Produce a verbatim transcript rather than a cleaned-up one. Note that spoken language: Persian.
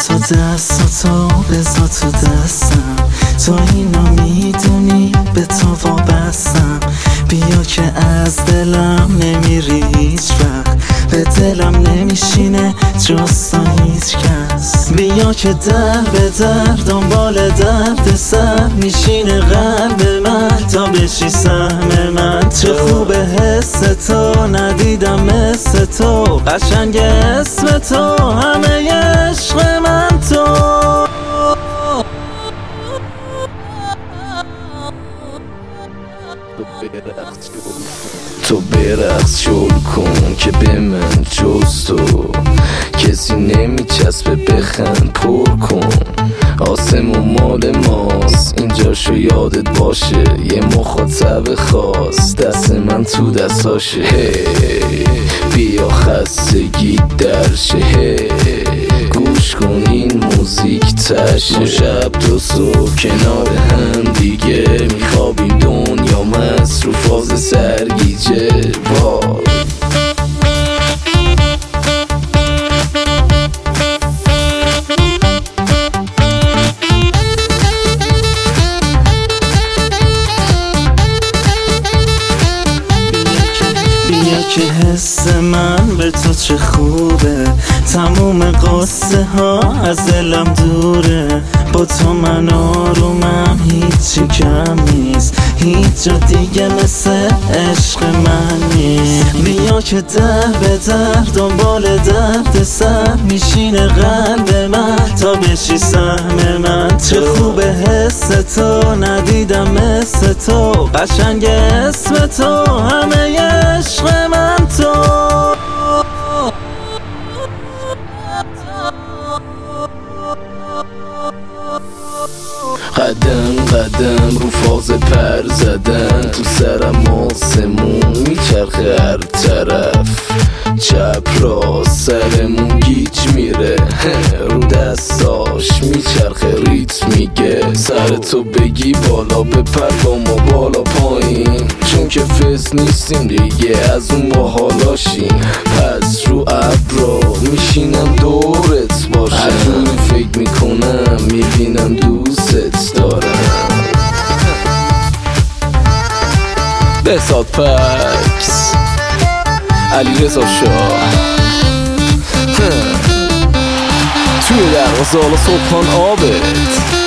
تو دستاتو بذار تو دستم، تو اینو میدونی به تو وابستم. بیا که از دلم نمیری هیچ وقت، به دلم نمیشینه جز تا هیچ کس. بیا که در به در دنبال درد سر میشینه قلب من تا بشی سهم من. چه خوبه حس تو، ندیدم مثل تو، قشنگ اسم تو، همه عشق من تو. تو برقص شل کن که به من جز تو کسی نمیچسبه، بخند پر کن. آسمون مال ماست اینجاشو یادت باشه، یه مخاطب خاص دست من تو دستاشه. hey, بیا خستگی درشه، hey, گوش کن این موزیک تشه. ما شب تو صبح کنار هم دیگه میخوابیم، دنیا مست رو فاز سرگیجه. وای که حس من به تو چه خوبه، تموم قصه ها از دلم دوره. با تو من آرومم، هیچی کم نیست، هیچ جا دیگه مثل عشق من نیست. بیا که در به در دنبال درد سر میشینه قلب من تا بشی سهم من. چه خوبه حس تو، ندیدم مثل تو، قشنگ اسم تو، همه عشق من تو. قدم قدم رو فاز پر زدن، تو سرم آسمون میچرخه هر طرف. چپ راست سرمون گیج میره، رو دستاش میچرخه ریتم میگه. سر تو بگی بالا بپر با ما بالا پایین، چون که فس نیستیم دیگه از اون باحالاشیم. پس رو ابرا میشینم دورت باشم، هر جوری فکر میکنم میبینم دوست دارم. بسات پکس علی رضا شاه توی دروازه حالا صبحان آبت.